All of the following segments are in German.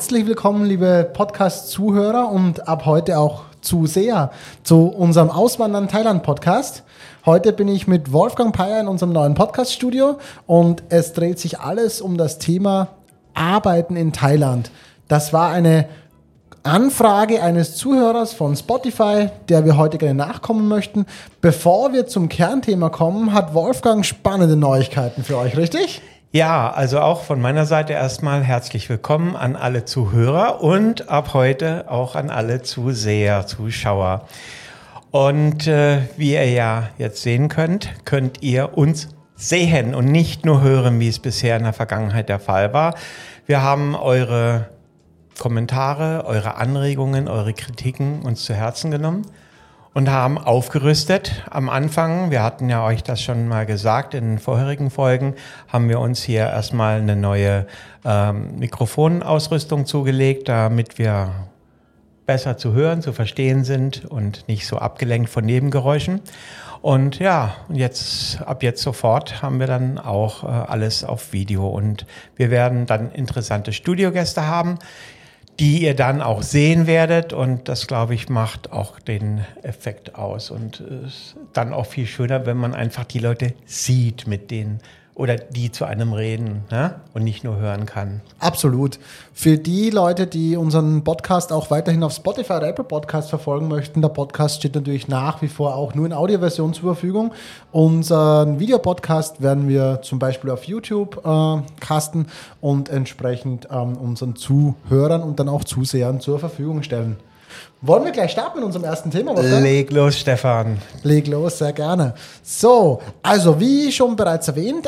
Herzlich willkommen, liebe Podcast-Zuhörer und ab heute auch Zuseher zu unserem Auswandern-Thailand-Podcast. Heute bin ich mit Wolfgang Peier in unserem neuen Podcast-Studio und es dreht sich alles um das Thema Arbeiten in Thailand. Das war eine Anfrage eines Zuhörers von Spotify, der wir heute gerne nachkommen möchten. Bevor wir zum Kernthema kommen, hat Wolfgang spannende Neuigkeiten für euch, richtig? Ja, also auch von meiner Seite erstmal herzlich willkommen an alle Zuhörer und ab heute auch an alle Zuseher, Zuschauer. Und wie ihr ja jetzt sehen könnt, könnt ihr uns sehen und nicht nur hören, wie es bisher in der Vergangenheit der Fall war. Wir haben eure Kommentare, eure Anregungen, eure Kritiken uns zu Herzen genommen und haben aufgerüstet. Am Anfang, wir hatten ja euch das schon mal gesagt, in den vorherigen Folgen, haben wir uns hier erstmal eine neue Mikrofonausrüstung zugelegt, damit wir besser zu hören, zu verstehen sind und nicht so abgelenkt von Nebengeräuschen. Und ja, ab jetzt sofort haben wir dann auch alles auf Video und wir werden dann interessante Studiogäste haben, die ihr dann auch sehen werdet und das, glaube ich, macht auch den Effekt aus und ist dann auch viel schöner, wenn man einfach die Leute sieht, mit denen oder die zu einem reden, ne? Und nicht nur hören kann. Absolut. Für die Leute, die unseren Podcast auch weiterhin auf Spotify oder Apple Podcast verfolgen möchten, der Podcast steht natürlich nach wie vor auch nur in Audioversion zur Verfügung. Unseren Videopodcast werden wir zum Beispiel auf YouTube casten und entsprechend unseren Zuhörern und dann auch Zusehern zur Verfügung stellen. Wollen wir gleich starten mit unserem ersten Thema? Leg los, Stefan. Leg los, sehr gerne. So, also wie schon bereits erwähnt,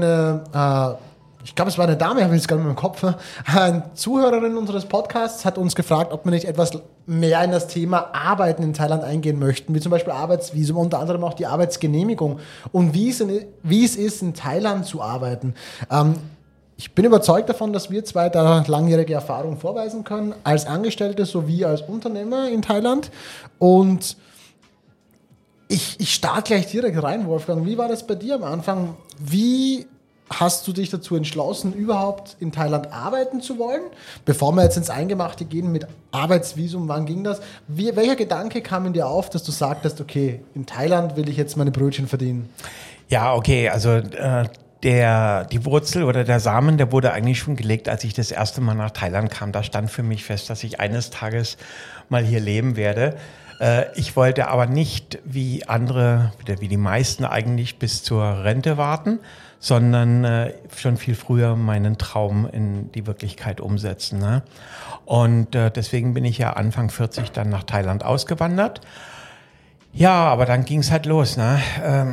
ich glaube, es war eine Dame, habe ich jetzt gar nicht mehr im Kopf, eine Zuhörerin unseres Podcasts hat uns gefragt, ob wir nicht etwas mehr in das Thema Arbeiten in Thailand eingehen möchten, wie zum Beispiel Arbeitsvisum, unter anderem auch die Arbeitsgenehmigung und wie es ist, in Thailand zu arbeiten. Ich bin überzeugt davon, dass wir zwei da langjährige Erfahrung vorweisen können, als Angestellte sowie als Unternehmer in Thailand. Und ich starte gleich direkt rein, Wolfgang. Wie war das bei dir am Anfang? Wie hast du dich dazu entschlossen, überhaupt in Thailand arbeiten zu wollen? Bevor wir jetzt ins Eingemachte gehen mit Arbeitsvisum, wann ging das? Welcher Gedanke kam in dir auf, dass du sagtest, okay, in Thailand will ich jetzt meine Brötchen verdienen? Ja, okay, also die Wurzel oder der Samen, der wurde eigentlich schon gelegt, als ich das erste Mal nach Thailand kam. Da stand für mich fest, dass ich eines Tages mal hier leben werde. Ich wollte aber nicht wie andere, wie die meisten eigentlich bis zur Rente warten, sondern schon viel früher meinen Traum in die Wirklichkeit umsetzen. Ne? Und deswegen bin ich ja Anfang 40 dann nach Thailand ausgewandert. Ja, aber dann ging es halt los. Ne?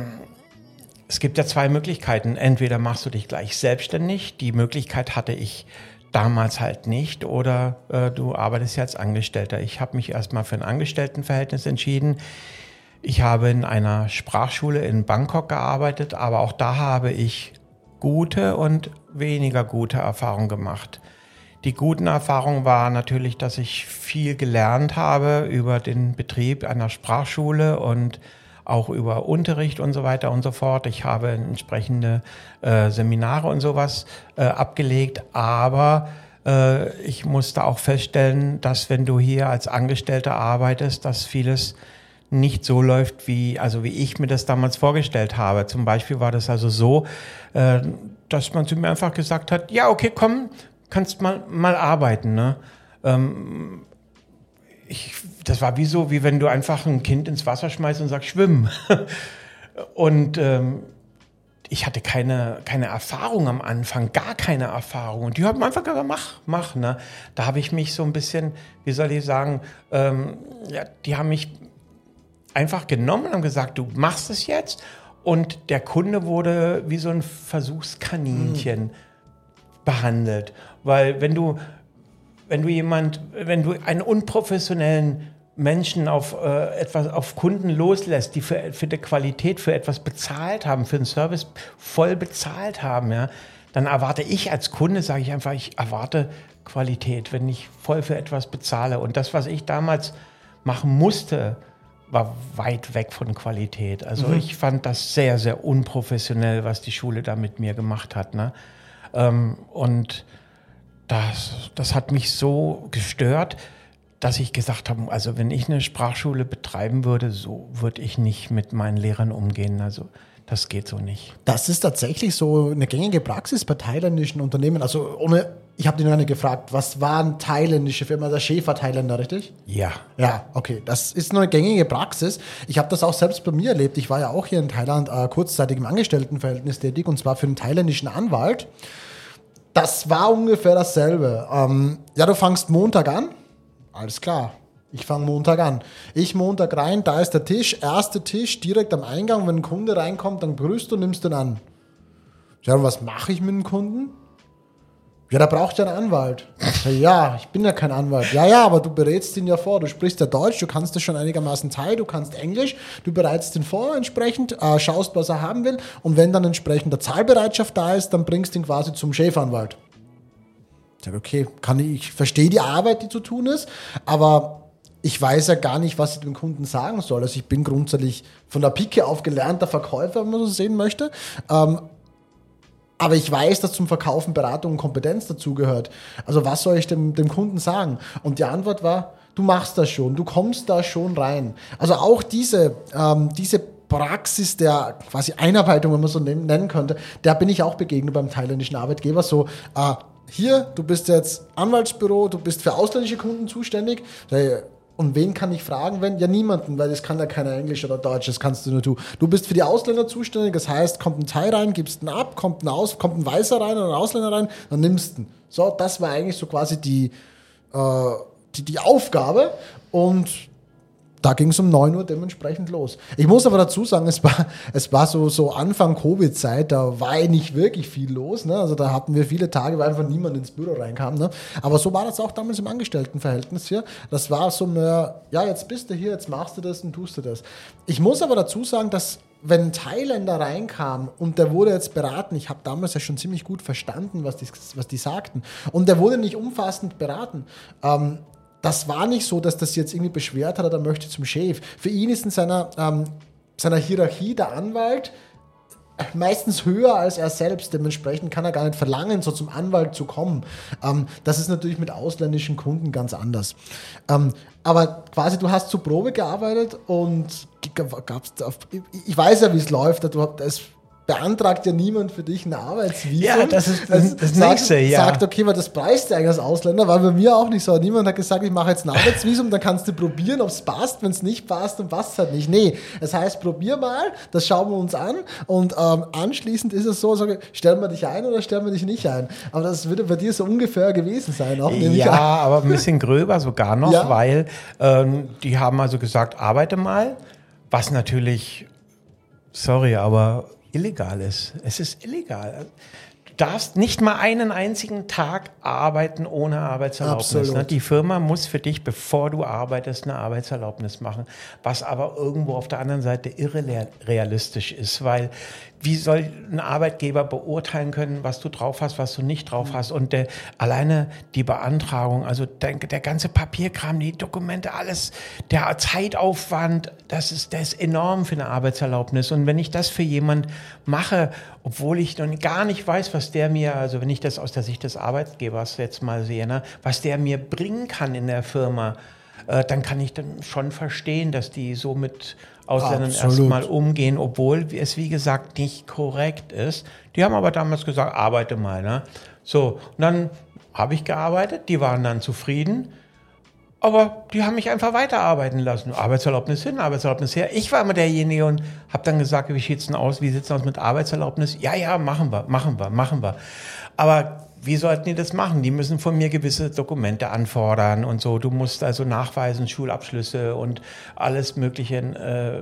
Es gibt ja zwei Möglichkeiten. Entweder machst du dich gleich selbstständig, die Möglichkeit hatte ich damals halt nicht, oder du arbeitest ja als Angestellter. Ich habe mich erstmal für ein Angestelltenverhältnis entschieden. Ich habe in einer Sprachschule in Bangkok gearbeitet, aber auch da habe ich gute und weniger gute Erfahrungen gemacht. Die guten Erfahrungen war natürlich, dass ich viel gelernt habe über den Betrieb einer Sprachschule und auch über Unterricht und so weiter und so fort. Ich habe entsprechende Seminare und sowas abgelegt, aber ich musste auch feststellen, dass wenn du hier als Angestellter arbeitest, dass vieles nicht so läuft, wie ich mir das damals vorgestellt habe. Zum Beispiel war das also so, dass man zu mir einfach gesagt hat, ja, okay, komm, kannst mal arbeiten, ne? Das war wie wenn du einfach ein Kind ins Wasser schmeißt und sagst, schwimmen. Und ich hatte keine Erfahrung am Anfang, gar keine Erfahrung. Und die haben einfach gesagt, mach. Ne? Da habe ich mich so ein bisschen, wie soll ich sagen, die haben mich einfach genommen und haben gesagt, du machst es jetzt. Und der Kunde wurde wie so ein Versuchskaninchen behandelt. Weil wenn du einen unprofessionellen Menschen auf Kunden loslässt, die für die Qualität für etwas bezahlt haben, für den Service voll bezahlt haben, ja, dann erwarte ich als Kunde, sage ich einfach, ich erwarte Qualität, wenn ich voll für etwas bezahle. Und das, was ich damals machen musste, war weit weg von Qualität. Also ich fand das sehr, sehr unprofessionell, was die Schule da mit mir gemacht hat. Ne? Und das hat mich so gestört, dass ich gesagt habe, also wenn ich eine Sprachschule betreiben würde, so würde ich nicht mit meinen Lehrern umgehen. Also das geht so nicht. Das ist tatsächlich so eine gängige Praxis bei thailändischen Unternehmen. Also ich habe dich noch nicht gefragt, was war eine thailändische Firma? Der Chef war Thailänder, richtig? Ja. Ja, okay. Das ist eine gängige Praxis. Ich habe das auch selbst bei mir erlebt. Ich war ja auch hier in Thailand kurzzeitig im Angestelltenverhältnis tätig und zwar für einen thailändischen Anwalt. Das war ungefähr dasselbe. Du fangst Montag an. Alles klar. Ich fange Montag an. Ich Montag rein, da ist der Tisch, erster Tisch, direkt am Eingang. Wenn ein Kunde reinkommt, dann grüßt du und nimmst ihn an. Ja, und was mache ich mit dem Kunden? Ja, da braucht ja einen Anwalt. Ja, ich bin ja kein Anwalt. Ja, aber du berätst ihn ja vor. Du sprichst ja Deutsch, du kannst das schon einigermaßen Thai, du kannst Englisch. Du bereitest ihn vor entsprechend, schaust, was er haben will. Und wenn dann entsprechende Zahlbereitschaft da ist, dann bringst du ihn quasi zum Chefanwalt. Ich sage, okay, ich verstehe die Arbeit, die zu tun ist, aber ich weiß ja gar nicht, was ich dem Kunden sagen soll. Also ich bin grundsätzlich von der Pike auf gelernter Verkäufer, wenn man so sehen möchte. Aber ich weiß, dass zum Verkaufen Beratung und Kompetenz dazugehört. Also was soll ich dem Kunden sagen? Und die Antwort war, du machst das schon, du kommst da schon rein. Also auch diese Praxis der quasi Einarbeitung, wenn man so nennen könnte, der bin ich auch begegnet beim thailändischen Arbeitgeber. So, hier, du bist jetzt Anwaltsbüro, du bist für ausländische Kunden zuständig. Und wen kann ich fragen, wenn? Ja, niemanden, weil das kann ja keiner Englisch oder Deutsch, das kannst du nur du. Du bist für die Ausländer zuständig, das heißt, kommt ein Thai rein, gibst ihn ab, kommt ein Weißer rein oder ein Ausländer rein, dann nimmst du ihn. So, das war eigentlich so quasi die Aufgabe und da ging es um 9 Uhr dementsprechend los. Ich muss aber dazu sagen, es war so Anfang Covid-Zeit, da war nicht wirklich viel los. Ne? Also da hatten wir viele Tage, weil einfach niemand ins Büro reinkam. Ne? Aber so war das auch damals im Angestelltenverhältnis hier. Das war so jetzt bist du hier, jetzt machst du das und tust du das. Ich muss aber dazu sagen, dass wenn ein Thailänder reinkam und der wurde jetzt beraten, ich habe damals ja schon ziemlich gut verstanden, was die sagten. Und der wurde nicht umfassend beraten. Das war nicht so, dass das jetzt irgendwie beschwert hat oder möchte zum Chef. Für ihn ist in seiner Hierarchie der Anwalt meistens höher als er selbst. Dementsprechend kann er gar nicht verlangen, so zum Anwalt zu kommen. Das ist natürlich mit ausländischen Kunden ganz anders. Aber quasi, du hast zur Probe gearbeitet und ich weiß ja, wie es läuft. Es beantragt ja niemand für dich ein Arbeitsvisum. Ja, das ist das Nächste, ja. Sagt, okay, weil das preist ja eigentlich als Ausländer, war bei mir auch nicht so. Niemand hat gesagt, ich mache jetzt ein Arbeitsvisum, dann kannst du probieren, ob es passt. Wenn es nicht passt, dann passt es halt nicht. Nee, das heißt, probier mal, das schauen wir uns an und anschließend ist es so, stellen wir dich ein oder stellen wir dich nicht ein. Aber das würde bei dir so ungefähr gewesen sein. Auch, aber ein bisschen gröber sogar noch, ja? Weil die haben also gesagt, arbeite mal, was natürlich, sorry, aber illegal ist. Es ist illegal. Du darfst nicht mal einen einzigen Tag arbeiten ohne Arbeitserlaubnis. Ne? Die Firma muss für dich, bevor du arbeitest, eine Arbeitserlaubnis machen. Was aber irgendwo auf der anderen Seite irrealistisch ist, weil wie soll ein Arbeitgeber beurteilen können, was du drauf hast, was du nicht drauf hast? Und alleine die Beantragung, also der ganze Papierkram, die Dokumente, alles, der Zeitaufwand, der ist enorm für eine Arbeitserlaubnis. Und wenn ich das für jemand mache, obwohl ich noch gar nicht weiß, was der mir, also wenn ich das aus der Sicht des Arbeitgebers jetzt mal sehe, ne, was der mir bringen kann in der Firma, dann kann ich dann schon verstehen, dass die so mit Ausländern erstmal umgehen, obwohl es, wie gesagt, nicht korrekt ist. Die haben aber damals gesagt, arbeite mal. Ne? So, und dann habe ich gearbeitet, die waren dann zufrieden, aber die haben mich einfach weiterarbeiten lassen. Arbeitserlaubnis hin, Arbeitserlaubnis her. Ich war immer derjenige und habe dann gesagt, wie sieht's denn aus, wie sieht's denn aus mit Arbeitserlaubnis? Ja, machen wir. Aber wie sollten die das machen? Die müssen von mir gewisse Dokumente anfordern und so. Du musst also nachweisen, Schulabschlüsse und alles Mögliche.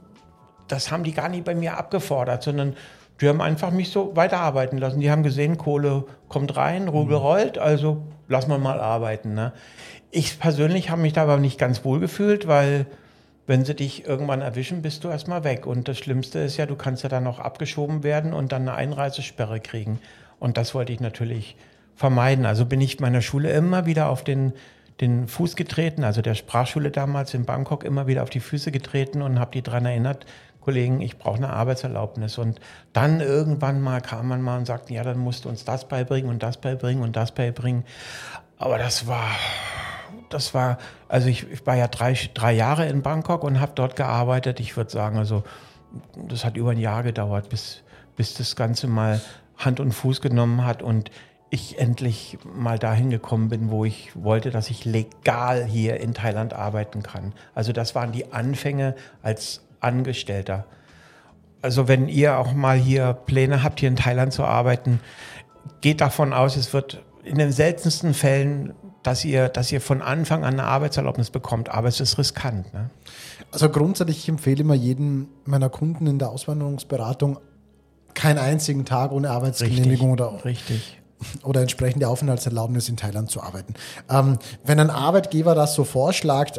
Das haben die gar nicht bei mir abgefordert, sondern die haben einfach mich so weiterarbeiten lassen. Die haben gesehen, Kohle kommt rein, Rubel rollt, also lass mal arbeiten. Ne? Ich persönlich habe mich da aber nicht ganz wohl gefühlt, weil wenn sie dich irgendwann erwischen, bist du erstmal weg. Und das Schlimmste ist ja, du kannst ja dann noch abgeschoben werden und dann eine Einreisesperre kriegen. Und das wollte ich natürlich vermeiden. Also bin ich meiner Schule immer wieder auf den Fuß getreten, also der Sprachschule damals in Bangkok immer wieder auf die Füße getreten und habe die daran erinnert, Kollegen, ich brauche eine Arbeitserlaubnis. Und dann irgendwann mal kam man mal und sagte, ja, dann musst du uns das beibringen und das beibringen und das beibringen. Aber das war, also ich war ja drei Jahre in Bangkok und habe dort gearbeitet. Ich würde sagen, also das hat über ein Jahr gedauert, bis das Ganze mal Hand und Fuß genommen hat und ich endlich mal dahin gekommen bin, wo ich wollte, dass ich legal hier in Thailand arbeiten kann. Also das waren die Anfänge als Angestellter. Also wenn ihr auch mal hier Pläne habt, hier in Thailand zu arbeiten, geht davon aus, es wird in den seltensten Fällen, dass ihr von Anfang an eine Arbeitserlaubnis bekommt, aber es ist riskant. Ne? Also grundsätzlich, ich empfehle immer jedem meiner Kunden in der Auswanderungsberatung keinen einzigen Tag ohne Arbeitsgenehmigung oder entsprechende Aufenthaltserlaubnis in Thailand zu arbeiten. Wenn ein Arbeitgeber das so vorschlägt,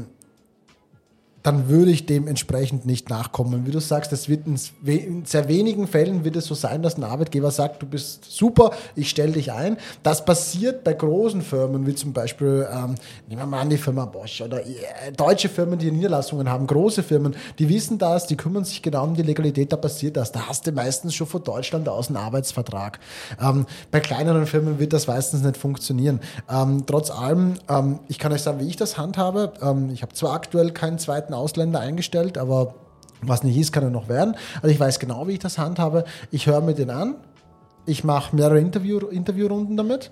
dann würde ich dem entsprechend nicht nachkommen. Wie du sagst, das wird in sehr wenigen Fällen wird es so sein, dass ein Arbeitgeber sagt, du bist super, ich stelle dich ein. Das passiert bei großen Firmen, wie zum Beispiel, nehmen wir mal an die Firma Bosch oder deutsche Firmen, die Niederlassungen haben, große Firmen, die wissen das, die kümmern sich genau um die Legalität, da passiert das. Da hast du meistens schon von Deutschland aus einen Arbeitsvertrag. Bei kleineren Firmen wird das meistens nicht funktionieren. Trotz allem, ich kann euch sagen, wie ich das handhabe. Ich habe zwar aktuell keinen zweiten Ausländer eingestellt, aber was nicht ist, kann er noch werden. Also ich weiß genau, wie ich das handhabe. Ich höre mir den an, ich mache mehrere Interviewrunden damit.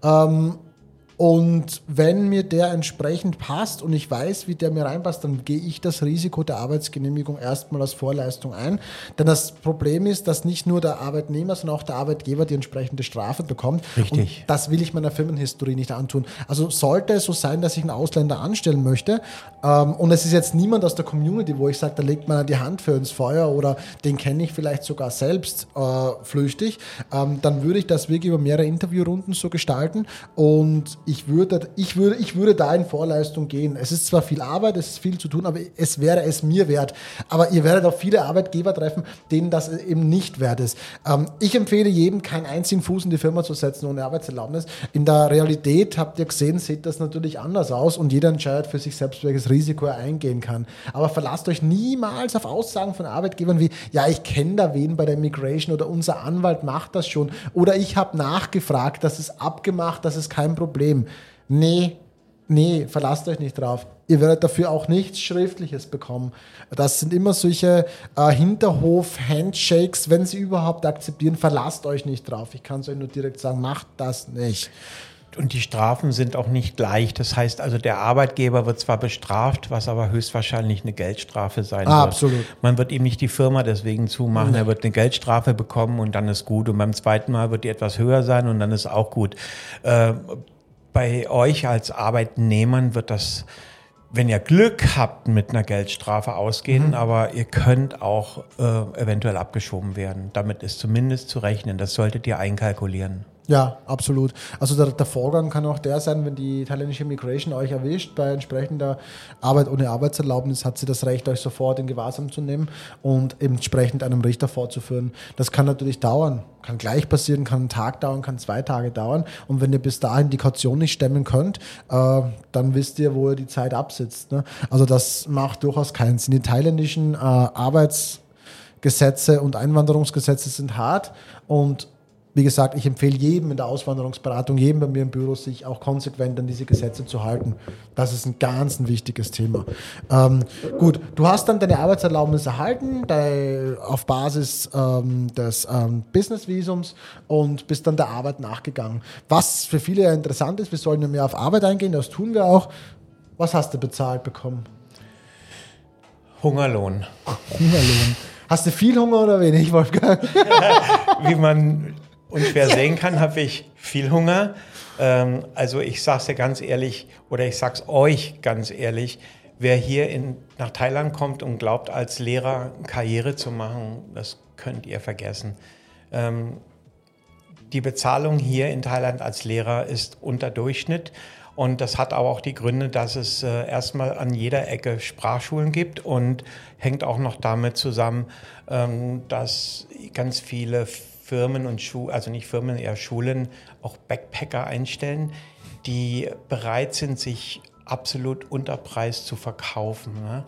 Und wenn mir der entsprechend passt und ich weiß, wie der mir reinpasst, dann gehe ich das Risiko der Arbeitsgenehmigung erstmal als Vorleistung ein. Denn das Problem ist, dass nicht nur der Arbeitnehmer, sondern auch der Arbeitgeber die entsprechende Strafe bekommt. Richtig. Und das will ich meiner Firmenhistorie nicht antun. Also sollte es so sein, dass ich einen Ausländer anstellen möchte, und es ist jetzt niemand aus der Community, wo ich sage, da legt man die Hand für ins Feuer oder den kenne ich vielleicht sogar selbst flüchtig, dann würde ich das wirklich über mehrere Interviewrunden so gestalten und ich würde da in Vorleistung gehen. Es ist zwar viel Arbeit, es ist viel zu tun, aber es wäre es mir wert. Aber ihr werdet auch viele Arbeitgeber treffen, denen das eben nicht wert ist. Ich empfehle jedem, keinen einzigen Fuß in die Firma zu setzen ohne Arbeitserlaubnis. In der Realität, habt ihr gesehen, sieht das natürlich anders aus und jeder entscheidet für sich selbst, welches Risiko er eingehen kann. Aber verlasst euch niemals auf Aussagen von Arbeitgebern wie, ja, ich kenne da wen bei der Immigration oder unser Anwalt macht das schon oder ich habe nachgefragt, das ist abgemacht, das ist kein Problem. Nee, verlasst euch nicht drauf. Ihr werdet dafür auch nichts Schriftliches bekommen. Das sind immer solche Hinterhof-Handshakes, wenn sie überhaupt akzeptieren, verlasst euch nicht drauf. Ich kann es euch nur direkt sagen, macht das nicht. Und die Strafen sind auch nicht gleich. Das heißt also, der Arbeitgeber wird zwar bestraft, was aber höchstwahrscheinlich eine Geldstrafe sein wird. Absolut. Man wird ihm nicht die Firma deswegen zumachen. Er wird eine Geldstrafe bekommen und dann ist gut. Und beim zweiten Mal wird die etwas höher sein und dann ist auch gut. Bei euch als Arbeitnehmern wird das, wenn ihr Glück habt, mit einer Geldstrafe ausgehen, aber ihr könnt auch eventuell abgeschoben werden. Damit ist zumindest zu rechnen. Das solltet ihr einkalkulieren. Ja, absolut. Also der Vorgang kann auch der sein, wenn die thailändische Immigration euch erwischt bei entsprechender Arbeit ohne Arbeitserlaubnis, hat sie das Recht, euch sofort in Gewahrsam zu nehmen und entsprechend einem Richter vorzuführen. Das kann natürlich dauern, kann gleich passieren, kann einen Tag dauern, kann 2 Tage dauern. Und wenn ihr bis dahin die Kaution nicht stemmen könnt, dann wisst ihr, wo ihr die Zeit absitzt. Ne? Also das macht durchaus keinen Sinn. Die thailändischen Arbeitsgesetze und Einwanderungsgesetze sind hart und wie gesagt, ich empfehle jedem in der Auswanderungsberatung, jedem bei mir im Büro, sich auch konsequent an diese Gesetze zu halten. Das ist ein wichtiges Thema. Gut, du hast dann deine Arbeitserlaubnis erhalten auf Basis des Business-Visums und bist dann der Arbeit nachgegangen. Was für viele ja interessant ist, wir sollen ja mehr auf Arbeit eingehen, das tun wir auch. Was hast du bezahlt bekommen? Hungerlohn. Hast du viel Hunger oder wenig, Wolfgang? Wie man unschwer sehen kann, habe ich viel Hunger. Also ich sage es dir ganz ehrlich, oder ich sage es euch ganz ehrlich, wer hier nach Thailand kommt und glaubt, als Lehrer Karriere zu machen, das könnt ihr vergessen. Die Bezahlung hier in Thailand als Lehrer ist unter Durchschnitt. Und das hat aber auch die Gründe, dass es erstmal an jeder Ecke Sprachschulen gibt und hängt auch noch damit zusammen, dass ganz viele Firmen und Schulen auch Backpacker einstellen, die bereit sind, sich absolut unter Preis zu verkaufen. Ne?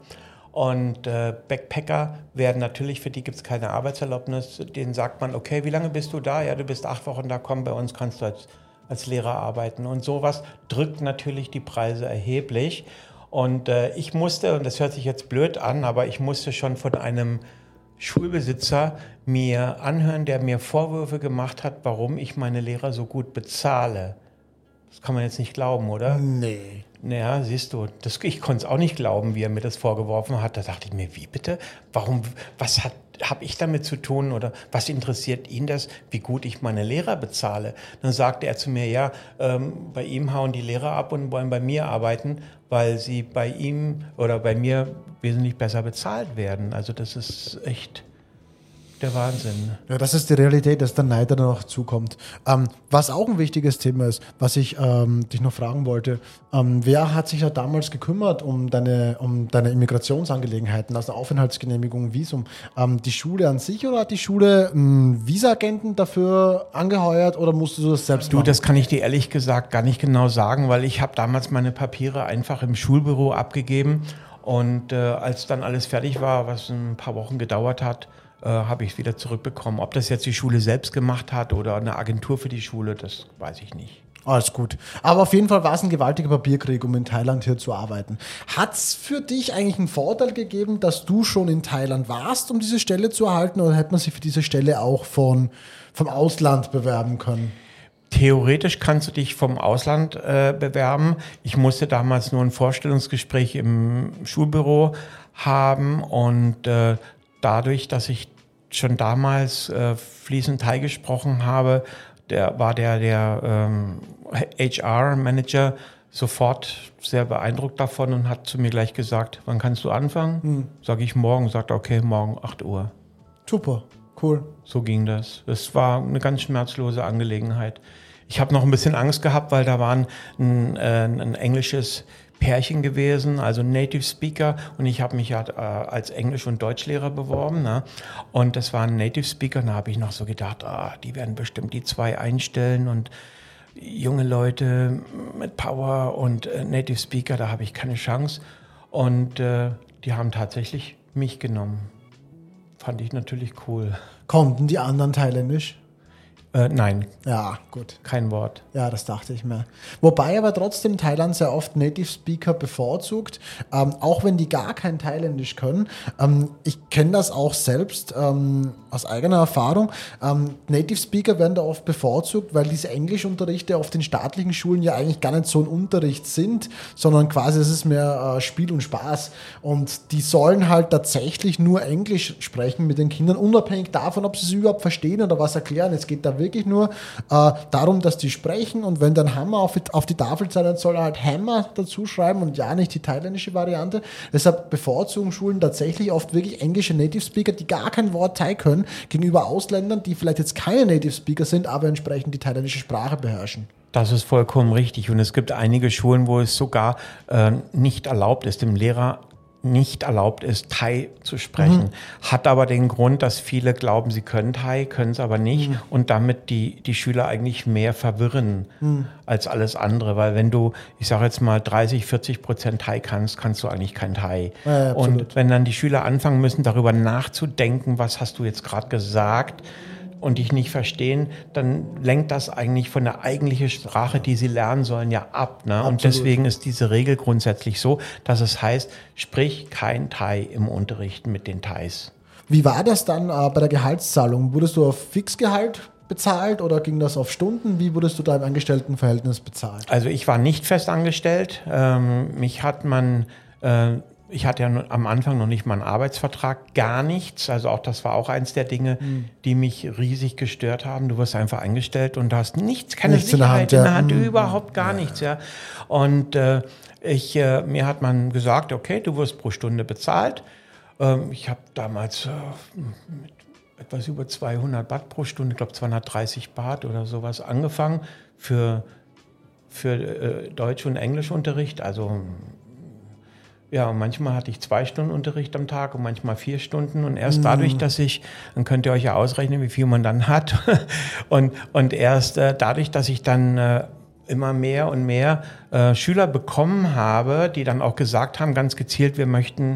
Und Backpacker werden natürlich, für die gibt es keine Arbeitserlaubnis, denen sagt man, okay, wie lange bist du da? Ja, du bist 8 Wochen da, komm, bei uns kannst du als Lehrer arbeiten. Und sowas drückt natürlich die Preise erheblich. Und ich musste, und das hört sich jetzt blöd an, aber ich musste schon von einem Schulbesitzer mir anhören, der mir Vorwürfe gemacht hat, warum ich meine Lehrer so gut bezahle. Das kann man jetzt nicht glauben, oder? Nee. Naja, siehst du, ich konnte es auch nicht glauben, wie er mir das vorgeworfen hat. Da dachte ich mir, wie bitte? Was habe ich damit zu tun oder was interessiert ihn das, wie gut ich meine Lehrer bezahle? Dann sagte er zu mir, ja, bei ihm hauen die Lehrer ab und wollen bei mir arbeiten, weil sie bei ihm oder bei mir wesentlich besser bezahlt werden. Also das ist echt der Wahnsinn. Ja, das ist die Realität, dass der Neid dann noch zukommt. Was auch ein wichtiges Thema ist, was ich dich noch fragen wollte, wer hat sich ja damals gekümmert um deine Immigrationsangelegenheiten, also Aufenthaltsgenehmigung, Visum? Die Schule an sich oder hat die Schule einen Visa-Agenten dafür angeheuert oder musstest du das selbst machen? Das kann ich dir ehrlich gesagt gar nicht genau sagen, weil ich habe damals meine Papiere einfach im Schulbüro abgegeben und als dann alles fertig war, was ein paar Wochen gedauert hat, habe ich es wieder zurückbekommen. Ob das jetzt die Schule selbst gemacht hat oder eine Agentur für die Schule, das weiß ich nicht. Alles gut. Aber auf jeden Fall war es ein gewaltiger Papierkrieg, um in Thailand hier zu arbeiten. Hat es für dich eigentlich einen Vorteil gegeben, dass du schon in Thailand warst, um diese Stelle zu erhalten, oder hätte man sich für diese Stelle auch vom Ausland bewerben können? Theoretisch kannst du dich vom Ausland bewerben. Ich musste damals nur ein Vorstellungsgespräch im Schulbüro haben und dadurch, dass ich schon damals fließend Thai gesprochen habe, der HR-Manager sofort sehr beeindruckt davon und hat zu mir gleich gesagt, wann kannst du anfangen? Sag ich morgen. Sagt er, okay, morgen 8 Uhr. Super, cool. So ging das. Es war eine ganz schmerzlose Angelegenheit. Ich habe noch ein bisschen Angst gehabt, weil da war ein englisches Pärchen gewesen, also Native Speaker, und ich habe mich ja als Englisch- und Deutschlehrer beworben, ne? Und das war ein Native Speaker, da habe ich noch so gedacht, die werden bestimmt die 2 einstellen und junge Leute mit Power und Native Speaker, da habe ich keine Chance. Und die haben tatsächlich mich genommen. Fand ich natürlich cool. Konnten die anderen Thailändisch? Nein. Ja, gut. Kein Wort. Ja, das dachte ich mir. Wobei aber trotzdem Thailand sehr oft Native Speaker bevorzugt, auch wenn die gar kein Thailändisch können. Ich kenne das auch selbst aus eigener Erfahrung. Native Speaker werden da oft bevorzugt, weil diese Englischunterrichte auf den staatlichen Schulen ja eigentlich gar nicht so ein Unterricht sind, sondern quasi es ist mehr Spiel und Spaß. Und die sollen halt tatsächlich nur Englisch sprechen mit den Kindern, unabhängig davon, ob sie es überhaupt verstehen oder was erklären. Es geht da wirklich nur darum, dass die sprechen, und wenn dann Hammer auf die Tafel sein, dann soll er halt Hammer dazu schreiben und ja nicht die thailändische Variante. Deshalb bevorzugen Schulen tatsächlich oft wirklich englische Native Speaker, die gar kein Wort Thai können, gegenüber Ausländern, die vielleicht jetzt keine Native Speaker sind, aber entsprechend die thailändische Sprache beherrschen. Das ist vollkommen richtig, und es gibt einige Schulen, wo es sogar nicht erlaubt ist, dem Lehrer nicht erlaubt ist, Thai zu sprechen. Hat aber den Grund, dass viele glauben, sie können Thai, können es aber nicht und damit die Schüler eigentlich mehr verwirren als alles andere. Weil wenn du, ich sage jetzt mal 30-40% Thai kannst du eigentlich kein Thai. Ja, und wenn dann die Schüler anfangen müssen, darüber nachzudenken, was hast du jetzt gerade gesagt, und dich nicht verstehen, dann lenkt das eigentlich von der eigentlichen Sprache, die sie lernen sollen, ja ab. Ne? Und deswegen ist diese Regel grundsätzlich so, dass es heißt, sprich kein Thai im Unterricht mit den Thais. Wie war das dann bei der Gehaltszahlung? Wurdest du auf Fixgehalt bezahlt oder ging das auf Stunden? Wie wurdest du da im Angestelltenverhältnis bezahlt? Also ich war nicht fest angestellt. Ich hatte ja am Anfang noch nicht mal einen Arbeitsvertrag, gar nichts. Also auch das war auch eins der Dinge, die mich riesig gestört haben. Du wirst einfach eingestellt und du hast keine Sicherheit in der Hand, überhaupt gar nichts. Ja. Und mir hat man gesagt, okay, du wirst pro Stunde bezahlt. Ich habe damals mit etwas über 200 Baht pro Stunde, ich glaube 230 Baht oder sowas angefangen für Deutsch- und Englischunterricht. Also ja, manchmal hatte ich 2 Stunden Unterricht am Tag und manchmal 4 Stunden. Und erst dadurch, dann könnt ihr euch ja ausrechnen, wie viel man dann hat. und erst dadurch, dass ich dann immer mehr und mehr Schüler bekommen habe, die dann auch gesagt haben, ganz gezielt, wir möchten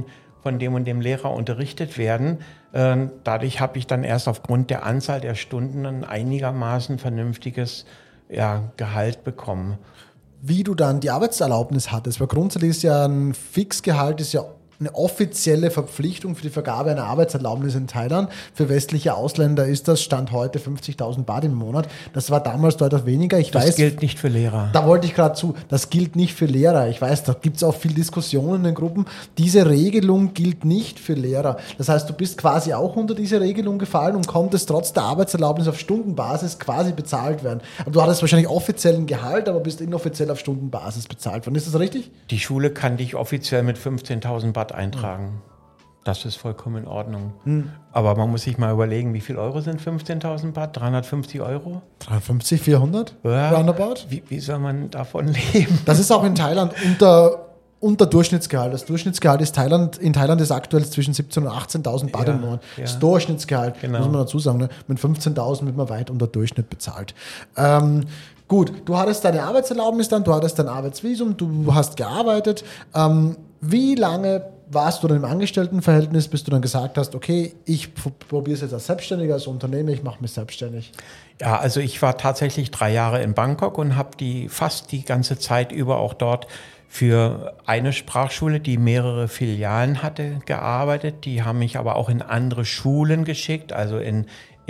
von dem und dem Lehrer unterrichtet werden. Dadurch habe ich dann erst aufgrund der Anzahl der Stunden ein einigermaßen vernünftiges Gehalt bekommen. Wie du dann die Arbeitserlaubnis hattest, weil grundsätzlich ist ja ein Fixgehalt ist ja eine offizielle Verpflichtung für die Vergabe einer Arbeitserlaubnis in Thailand. Für westliche Ausländer ist das Stand heute 50.000 Baht im Monat. Das war damals deutlich weniger. Das gilt nicht für Lehrer. Da wollte ich gerade zu. Das gilt nicht für Lehrer. Ich weiß, da gibt es auch viel Diskussionen in den Gruppen. Diese Regelung gilt nicht für Lehrer. Das heißt, du bist quasi auch unter diese Regelung gefallen und konntest trotz der Arbeitserlaubnis auf Stundenbasis quasi bezahlt werden. Aber du hattest wahrscheinlich offiziellen Gehalt, aber bist inoffiziell auf Stundenbasis bezahlt worden. Ist das richtig? Die Schule kann dich offiziell mit 15.000 Baht eintragen. Das ist vollkommen in Ordnung. Aber man muss sich mal überlegen, wie viel Euro sind 15.000 Baht? 350 Euro? 350, 400? Ja. Roundabout? Wie soll man davon leben? Das ist auch in Thailand unter Durchschnittsgehalt. Das Durchschnittsgehalt in Thailand ist aktuell zwischen 17.000 und 18.000 Baht im Monat. Ja. Das Durchschnittsgehalt, muss man dazu sagen. Ne? Mit 15.000 wird man weit unter Durchschnitt bezahlt. Gut, du hattest deine Arbeitserlaubnis dann, du hattest dein Arbeitsvisum, du hast gearbeitet. Wie lange warst du dann im Angestelltenverhältnis, bis du dann gesagt hast, okay, ich probiere es jetzt als Selbstständiger, als Unternehmer, ich mache mich selbstständig? Ja, also ich war tatsächlich 3 Jahre in Bangkok und habe fast die ganze Zeit über auch dort für eine Sprachschule, die mehrere Filialen hatte, gearbeitet. Die haben mich aber auch in andere Schulen geschickt, also in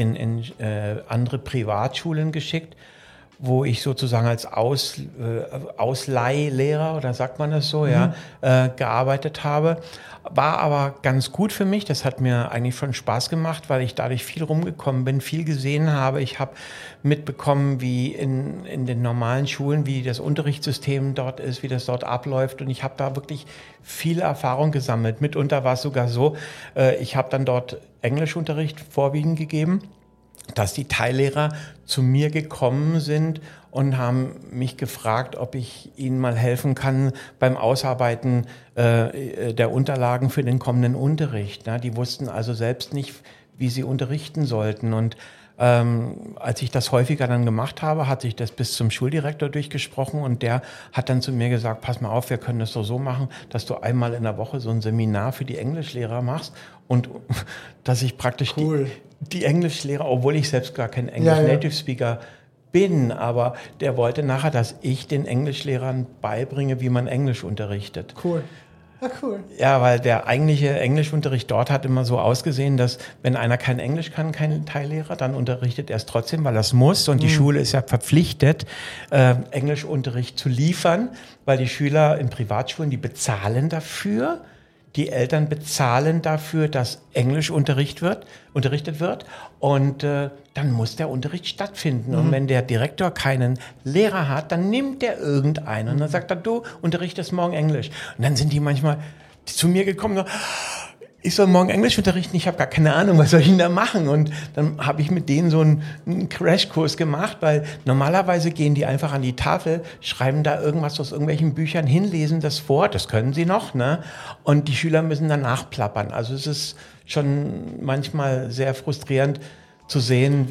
andere Privatschulen geschickt, wo ich sozusagen als Ausleihlehrer, oder sagt man das so, gearbeitet habe. War aber ganz gut für mich. Das hat mir eigentlich schon Spaß gemacht, weil ich dadurch viel rumgekommen bin, viel gesehen habe. Ich habe mitbekommen, wie in den normalen Schulen, wie das Unterrichtssystem dort ist, wie das dort abläuft. Und ich habe da wirklich viel Erfahrung gesammelt. Mitunter war es sogar so, ich habe dann dort Englischunterricht vorwiegend gegeben, dass die Thai-Lehrer zu mir gekommen sind und haben mich gefragt, ob ich ihnen mal helfen kann beim Ausarbeiten der Unterlagen für den kommenden Unterricht. Die wussten also selbst nicht, wie sie unterrichten sollten. Und als ich das häufiger dann gemacht habe, hat sich das bis zum Schuldirektor durchgesprochen und der hat dann zu mir gesagt, pass mal auf, wir können das doch so machen, dass du einmal in der Woche so ein Seminar für die Englischlehrer machst und dass ich praktisch die Englischlehrer, obwohl ich selbst gar kein Englisch-Native-Speaker bin, aber der wollte nachher, dass ich den Englischlehrern beibringe, wie man Englisch unterrichtet. Cool. Ja, cool. Ja, weil der eigentliche Englischunterricht dort hat immer so ausgesehen, dass wenn einer kein Englisch kann, kein Teillehrer, dann unterrichtet er es trotzdem, weil er es muss. Und die Schule ist ja verpflichtet, Englischunterricht zu liefern, weil die Schüler in Privatschulen, die bezahlen dafür. Die Eltern bezahlen dafür, dass Englisch unterrichtet wird und dann muss der Unterricht stattfinden. Und wenn der Direktor keinen Lehrer hat, dann nimmt der irgendeinen und dann sagt er, du unterrichtest morgen Englisch. Und dann sind die manchmal zu mir gekommen, so, ich soll morgen Englisch unterrichten, ich habe gar keine Ahnung, was soll ich denn da machen? Und dann habe ich mit denen so einen Crashkurs gemacht, weil normalerweise gehen die einfach an die Tafel, schreiben da irgendwas aus irgendwelchen Büchern hin, lesen das vor, das können sie noch, ne? Und die Schüler müssen danach plappern. Also es ist schon manchmal sehr frustrierend zu sehen,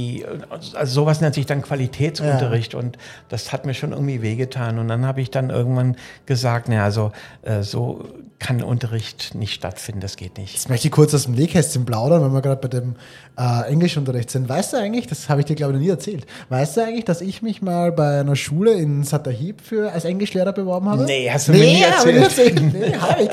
also sowas nennt sich dann Qualitätsunterricht und das hat mir schon irgendwie wehgetan. Und dann habe ich dann irgendwann gesagt, so kann Unterricht nicht stattfinden, das geht nicht. Jetzt möchte ich kurz aus dem Nähkästchen plaudern, wenn wir gerade bei dem Englischunterricht sind. Weißt du eigentlich, das habe ich dir glaube ich noch nie erzählt, weißt du eigentlich, dass ich mich mal bei einer Schule in Sattahip als Englischlehrer beworben habe? Nee, hast du mir nie erzählt. Nee, habe ich.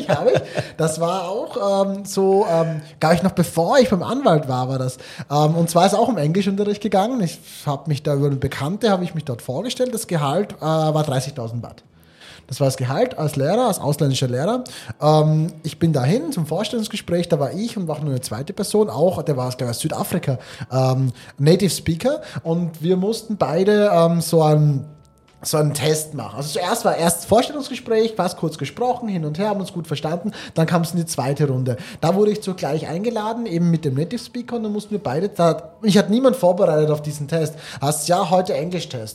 Das war auch glaube ich noch bevor ich beim Anwalt war das. Und zwar ist auch um Englischunterricht gegangen. Ich habe mich da über eine Bekannte, habe ich mich dort vorgestellt. Das Gehalt war 30.000 Baht. Das war das Gehalt als Lehrer, als ausländischer Lehrer. Ich bin dahin zum Vorstellungsgespräch, da war ich und war noch eine zweite Person, auch, der war glaube ich aus Südafrika, Native Speaker. Und wir mussten beide so einen Test machen. Also zuerst war Vorstellungsgespräch, fast kurz gesprochen, hin und her, haben uns gut verstanden. Dann kam es in die zweite Runde. Da wurde ich zugleich eingeladen, eben mit dem Native Speaker und dann mussten wir beide, mich hat niemand vorbereitet auf diesen Test. Heißt, ja, heute Englisch-Test.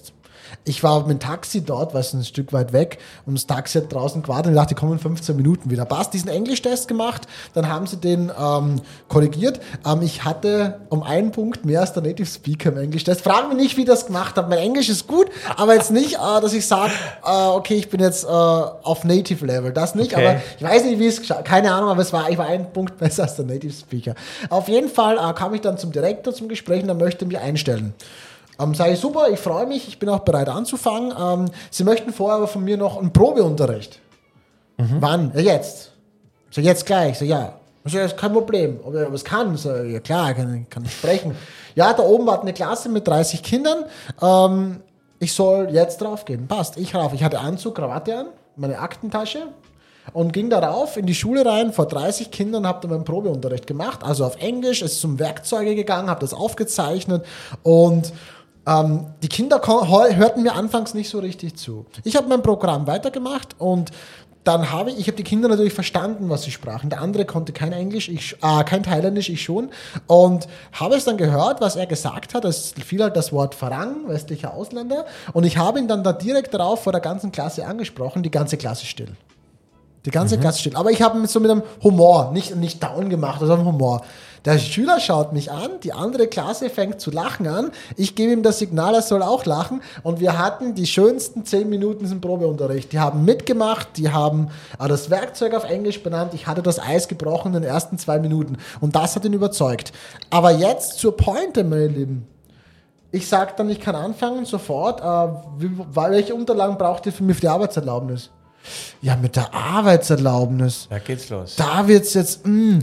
Ich war mit dem Taxi dort, weil es ein Stück weit weg, und das Taxi hat draußen gewartet und ich dachte, die kommen in 15 Minuten wieder. Passt, diesen Englischtest gemacht, dann haben sie den korrigiert. Ich hatte um einen Punkt mehr als der Native Speaker im Englischtest. Frag mich nicht, wie ich das gemacht habe. Mein Englisch ist gut, aber jetzt nicht, dass ich sage, okay, ich bin jetzt auf Native Level. Das nicht, aber ich weiß nicht, wie es keine Ahnung, aber ich war einen Punkt besser als der Native Speaker. Auf jeden Fall kam ich dann zum Direktor zum Gespräch und er möchte mich einstellen. Sage ich, super, ich freue mich, ich bin auch bereit anzufangen. Sie möchten vorher aber von mir noch einen Probeunterricht. Wann? Ja, jetzt. So, jetzt gleich. So, ja. So, das ist kein Problem. Ob er was kann? So, ja klar, kann ich sprechen. Ja, da oben war eine Klasse mit 30 Kindern. Ich soll jetzt drauf gehen. Passt, ich rauf. Ich hatte Anzug, Krawatte an, meine Aktentasche und ging darauf in die Schule rein vor 30 Kindern und habe dann meinen Probeunterricht gemacht. Also auf Englisch, ist zum Werkzeuge gegangen, habe das aufgezeichnet und die Kinder hörten mir anfangs nicht so richtig zu. Ich habe mein Programm weitergemacht und dann habe ich die Kinder natürlich verstanden, was sie sprachen. Der andere konnte kein Englisch, kein Thailändisch, ich schon. Und habe es dann gehört, was er gesagt hat. Es fiel halt das Wort Farang, westlicher Ausländer. Und ich habe ihn dann da direkt darauf vor der ganzen Klasse angesprochen, die ganze Klasse still. Die ganze Klasse still. Aber ich habe mit einem Humor, nicht down gemacht, sondern Humor. Der Schüler schaut mich an, die andere Klasse fängt zu lachen an. Ich gebe ihm das Signal, er soll auch lachen. Und wir hatten die schönsten 10 Minuten im Probeunterricht. Die haben mitgemacht, die haben das Werkzeug auf Englisch benannt. Ich hatte das Eis gebrochen in den ersten 2 Minuten. Und das hat ihn überzeugt. Aber jetzt zur Pointe, meine Lieben. Ich sage dann, ich kann anfangen sofort. Welche Unterlagen braucht ihr für mich für die Arbeitserlaubnis? Ja, mit der Arbeitserlaubnis. Da geht's los. Da wird's jetzt,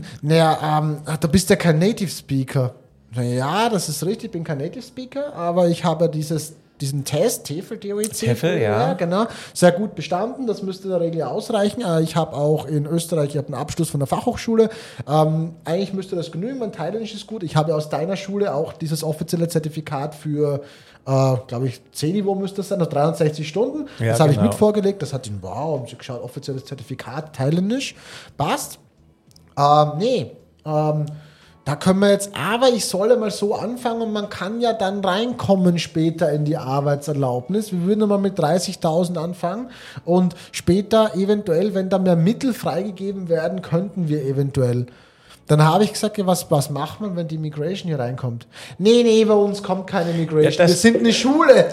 da bist ja kein Native Speaker. Ja, das ist richtig, ich bin kein Native Speaker, aber ich habe diesen Test, TEFL, TEFL, ja. Genau, sehr gut bestanden, das müsste in der Regel ausreichen. Ich habe auch in Österreich, einen Abschluss von der Fachhochschule. Eigentlich müsste das genügen, mein Thailändisch ist gut. Ich habe aus deiner Schule auch dieses offizielle Zertifikat für glaube ich, C-Niveau müsste das sein, also 63 Stunden. Ja, das habe ich mit vorgelegt. Das hat ihn, wow, haben sie geschaut, offizielles Zertifikat, Thailändisch. Passt. Da können wir jetzt, aber ich soll mal so anfangen und man kann ja dann reinkommen später in die Arbeitserlaubnis. Wir würden mal mit 30.000 anfangen und später eventuell, wenn da mehr Mittel freigegeben werden, könnten wir eventuell. Dann habe ich gesagt, ja, was macht man, wenn die Immigration hier reinkommt? Nee, bei uns kommt keine Immigration. Ja, wir sind eine Schule.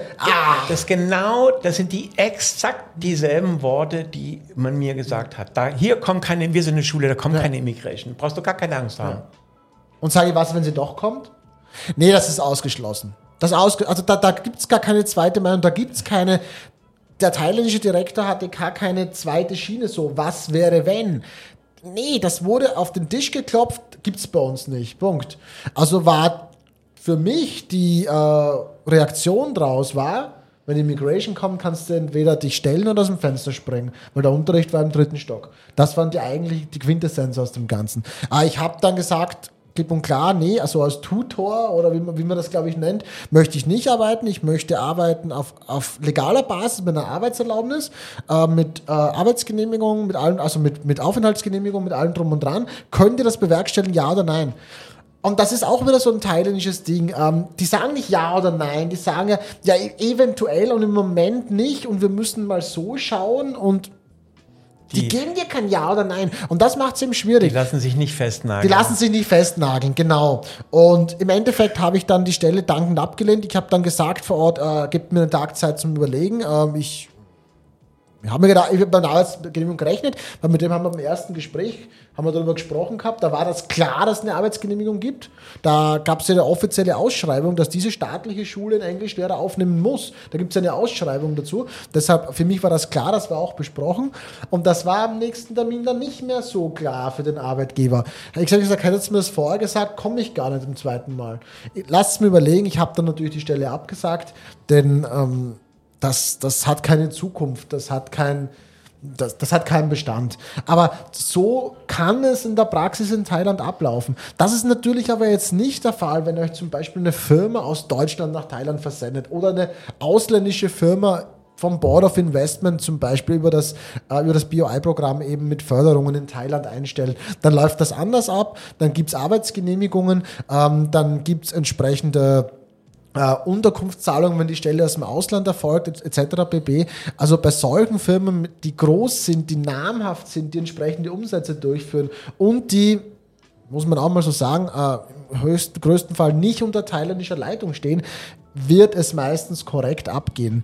Das sind die exakt dieselben Worte, die man mir gesagt hat. Wir sind eine Schule, da kommt keine Immigration. Brauchst du gar keine Angst haben. Ja. Und sage ich, was, wenn sie doch kommt? Nee, das ist ausgeschlossen. Da gibt es gar keine zweite Meinung, da gibt es keine. Der thailändische Direktor hatte gar keine zweite Schiene, so, was wäre, wenn? Nee, das wurde auf den Tisch geklopft, gibt's bei uns nicht. Punkt. Also war für mich die Reaktion draus wenn Immigration kommt, kannst du entweder dich stellen oder aus dem Fenster springen, weil der Unterricht war im 3. Stock. Das waren die Quintessenz aus dem Ganzen. Ich habe dann gesagt, klipp und klar, nee, also als Tutor oder wie man das, glaube ich, nennt, möchte ich nicht arbeiten. Ich möchte arbeiten auf legaler Basis mit einer Arbeitserlaubnis, mit Arbeitsgenehmigung, mit allem, also mit Aufenthaltsgenehmigung, mit allem drum und dran. Könnt ihr das bewerkstelligen, ja oder nein? Und das ist auch wieder so ein thailändisches Ding. Die sagen nicht ja oder nein, die sagen ja eventuell und im Moment nicht und wir müssen mal so schauen und die geben dir kein Ja oder Nein. Und das macht es eben schwierig. Die lassen sich nicht festnageln. Genau. Und im Endeffekt habe ich dann die Stelle dankend abgelehnt. Ich habe dann gesagt vor Ort, gebt mir einen Tag Zeit zum Überlegen. Ich habe mit einer Arbeitsgenehmigung gerechnet, weil mit dem haben wir beim ersten Gespräch darüber gesprochen gehabt. Da war das klar, dass es eine Arbeitsgenehmigung gibt. Da gab es ja eine offizielle Ausschreibung, dass diese staatliche Schule einen Englischlehrer aufnehmen muss. Da gibt es eine Ausschreibung dazu. Deshalb, für mich war das klar, das war auch besprochen. Und das war am nächsten Termin dann nicht mehr so klar für den Arbeitgeber. Ich habe gesagt, hättet ihr mir das vorher gesagt, komme ich gar nicht im zweiten Mal. Lasst es mir überlegen. Ich habe dann natürlich die Stelle abgesagt, denn das hat keine Zukunft, das hat keinen Bestand. Aber so kann es in der Praxis in Thailand ablaufen. Das ist natürlich aber jetzt nicht der Fall, wenn euch zum Beispiel eine Firma aus Deutschland nach Thailand versendet oder eine ausländische Firma vom Board of Investment zum Beispiel über das BOI-Programm eben mit Förderungen in Thailand einstellt. Dann läuft das anders ab, dann gibt es Arbeitsgenehmigungen, dann gibt es entsprechende Unterkunftszahlungen, wenn die Stelle aus dem Ausland erfolgt, etc. pp. Also bei solchen Firmen, die groß sind, die namhaft sind, die entsprechende Umsätze durchführen und die, muss man auch mal so sagen, im größten Fall nicht unter thailändischer Leitung stehen, wird es meistens korrekt abgehen.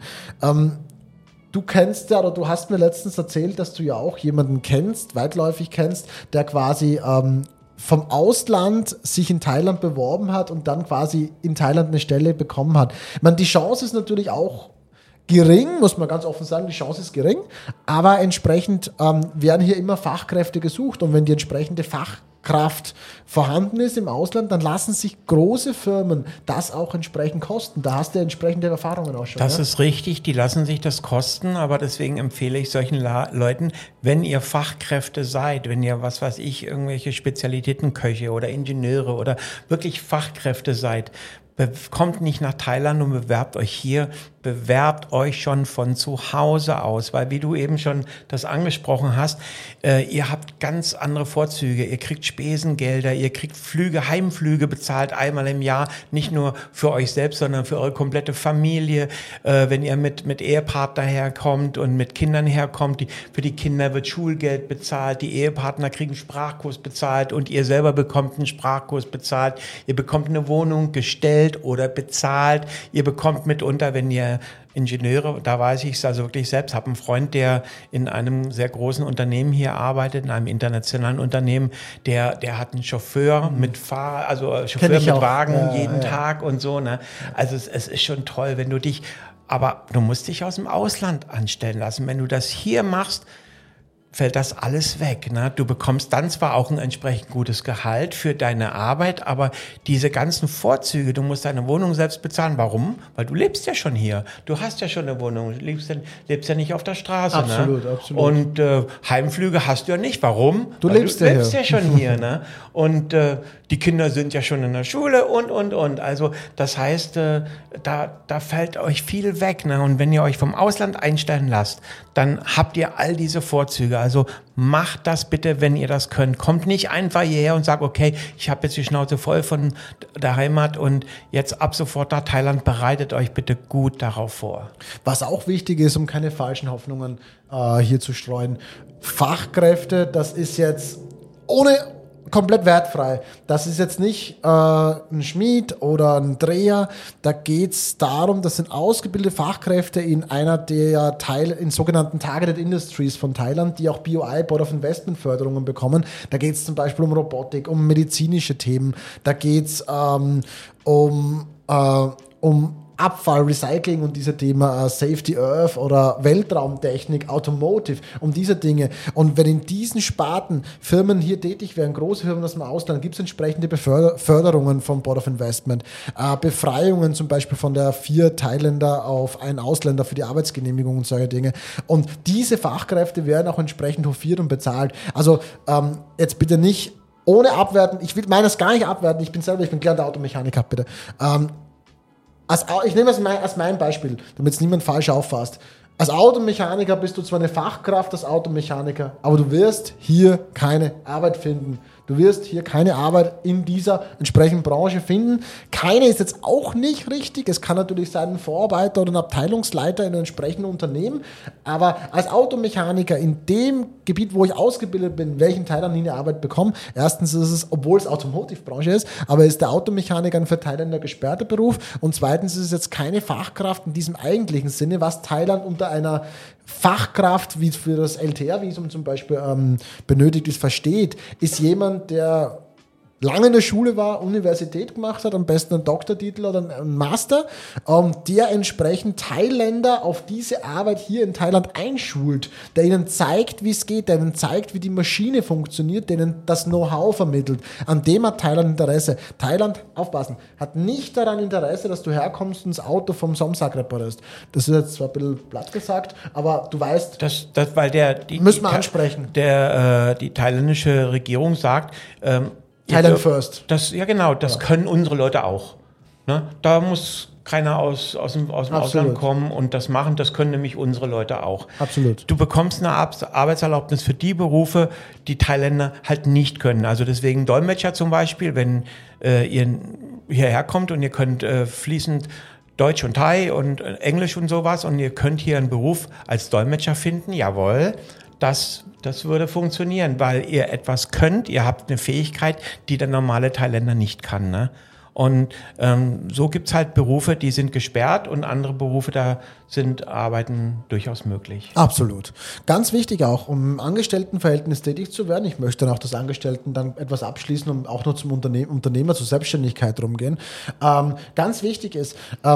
Du kennst ja, oder du hast mir letztens erzählt, dass du ja auch jemanden kennst, weitläufig kennst, der quasi vom Ausland sich in Thailand beworben hat und dann quasi in Thailand eine Stelle bekommen hat. Ich meine, die Chance ist natürlich auch gering, muss man ganz offen sagen, die Chance ist gering, aber entsprechend werden hier immer Fachkräfte gesucht und wenn die entsprechende Fachkraft vorhanden ist im Ausland, dann lassen sich große Firmen das auch entsprechend kosten. Da hast du entsprechende Erfahrungen auch schon. Das ist richtig, die lassen sich das kosten, aber deswegen empfehle ich solchen Leuten, wenn ihr Fachkräfte seid, wenn ihr, was weiß ich, irgendwelche Spezialitätenköche oder Ingenieure oder wirklich Fachkräfte seid, kommt nicht nach Thailand und bewerbt euch hier, bewerbt euch schon von zu Hause aus, weil wie du eben schon das angesprochen hast, ihr habt ganz andere Vorzüge, ihr kriegt Spesengelder, ihr kriegt Flüge, Heimflüge bezahlt einmal im Jahr, nicht nur für euch selbst, sondern für eure komplette Familie, wenn ihr mit Ehepartner herkommt und mit Kindern herkommt, für die Kinder wird Schulgeld bezahlt, die Ehepartner kriegen Sprachkurs bezahlt und ihr selber bekommt einen Sprachkurs bezahlt, ihr bekommt eine Wohnung gestellt oder bezahlt. Ihr bekommt mitunter, wenn ihr Ingenieure, da weiß ich es also wirklich selbst, habe einen Freund, der in einem sehr großen Unternehmen hier arbeitet, in einem internationalen Unternehmen, der hat einen Chauffeur mit Chauffeur mit Wagen jeden Tag und so. Ne? Also es ist schon toll, wenn du dich, aber du musst dich aus dem Ausland anstellen lassen. Wenn du das hier machst, fällt das alles weg. Ne? Du bekommst dann zwar auch ein entsprechend gutes Gehalt für deine Arbeit, aber diese ganzen Vorzüge, du musst deine Wohnung selbst bezahlen. Warum? Weil du lebst ja schon hier. Du hast ja schon eine Wohnung, du lebst ja nicht auf der Straße. Absolut, ne? absolut. Und Heimflüge hast du ja nicht. Warum? Du Weil lebst ja schon hier. Ne? Und die Kinder sind ja schon in der Schule und. Also das heißt, da fällt euch viel weg. Ne? Und wenn ihr euch vom Ausland einstellen lasst, dann habt ihr all diese Vorzüge. Also macht das bitte, wenn ihr das könnt. Kommt nicht einfach hierher und sagt, okay, ich habe jetzt die Schnauze voll von der Heimat und jetzt ab sofort nach Thailand, bereitet euch bitte gut darauf vor. Was auch wichtig ist, um keine falschen Hoffnungen hier zu streuen, Fachkräfte, das ist jetzt komplett wertfrei. Das ist jetzt nicht ein Schmied oder ein Dreher. Da geht es darum, das sind ausgebildete Fachkräfte in einer der in sogenannten Targeted Industries von Thailand, die auch BOI, Board of Investment Förderungen bekommen. Da geht es zum Beispiel um Robotik, um medizinische Themen. Da geht es um Abfall, Recycling und diese Themen Safety Earth oder Weltraumtechnik, Automotive, um diese Dinge. Und wenn in diesen Sparten Firmen hier tätig werden, große Firmen aus dem Ausland, gibt es entsprechende Förderungen vom Board of Investment, Befreiungen zum Beispiel von der 4 Thailänder auf einen Ausländer für die Arbeitsgenehmigung und solche Dinge. Und diese Fachkräfte werden auch entsprechend hofiert und bezahlt. Also jetzt bitte nicht ohne abwerten, ich will meines gar nicht abwerten, ich bin gelernter Automechaniker, bitte. Ich nehme es als mein Beispiel, damit es niemand falsch auffasst. Als Automechaniker bist du zwar eine Fachkraft als Automechaniker, aber du wirst hier keine Arbeit finden. Du wirst hier keine Arbeit in dieser entsprechenden Branche finden. Keine ist jetzt auch nicht richtig. Es kann natürlich sein, ein Vorarbeiter oder ein Abteilungsleiter in einem entsprechenden Unternehmen. Aber als Automechaniker in dem Gebiet, wo ich ausgebildet bin, welchen Teil dann in die Arbeit bekomme, erstens ist es, obwohl es Automotive-Branche ist, aber ist der Automechaniker ein für Thailänder gesperrter Beruf. Und zweitens ist es jetzt keine Fachkraft in diesem eigentlichen Sinne, was Thailand unter einer Fachkraft, wie es für das LTR-Visum zum Beispiel benötigt ist, versteht, ist jemand, der lange in der Schule war, Universität gemacht hat, am besten einen Doktortitel oder einen Master, der entsprechend Thailänder auf diese Arbeit hier in Thailand einschult, der ihnen zeigt, wie es geht, der ihnen zeigt, wie die Maschine funktioniert, der ihnen das Know-how vermittelt. An dem hat Thailand Interesse. Thailand, aufpassen, hat nicht daran Interesse, dass du herkommst und das Auto vom Samsak reparierst. Das ist jetzt zwar ein bisschen platt gesagt, aber du weißt, weil müssen wir ansprechen. Die thailändische Regierung sagt, Thailand first. Das können unsere Leute auch. Ne? Da muss keiner aus dem Ausland kommen und das machen. Das können nämlich unsere Leute auch. Absolut. Du bekommst eine Arbeitserlaubnis für die Berufe, die Thailänder halt nicht können. Also deswegen Dolmetscher zum Beispiel, wenn ihr hierher kommt und ihr könnt fließend Deutsch und Thai und Englisch und sowas und ihr könnt hier einen Beruf als Dolmetscher finden, jawohl, das würde funktionieren, weil ihr etwas könnt, ihr habt eine Fähigkeit, die der normale Thailänder nicht kann, ne? Und so gibt's halt Berufe, die sind gesperrt und andere Berufe, da sind Arbeiten durchaus möglich. Absolut. Ganz wichtig auch, um im Angestelltenverhältnis tätig zu werden. Ich möchte dann auch das Angestellten dann etwas abschließen und auch noch zum Unternehmer, zur Selbstständigkeit rumgehen. Ganz wichtig ist,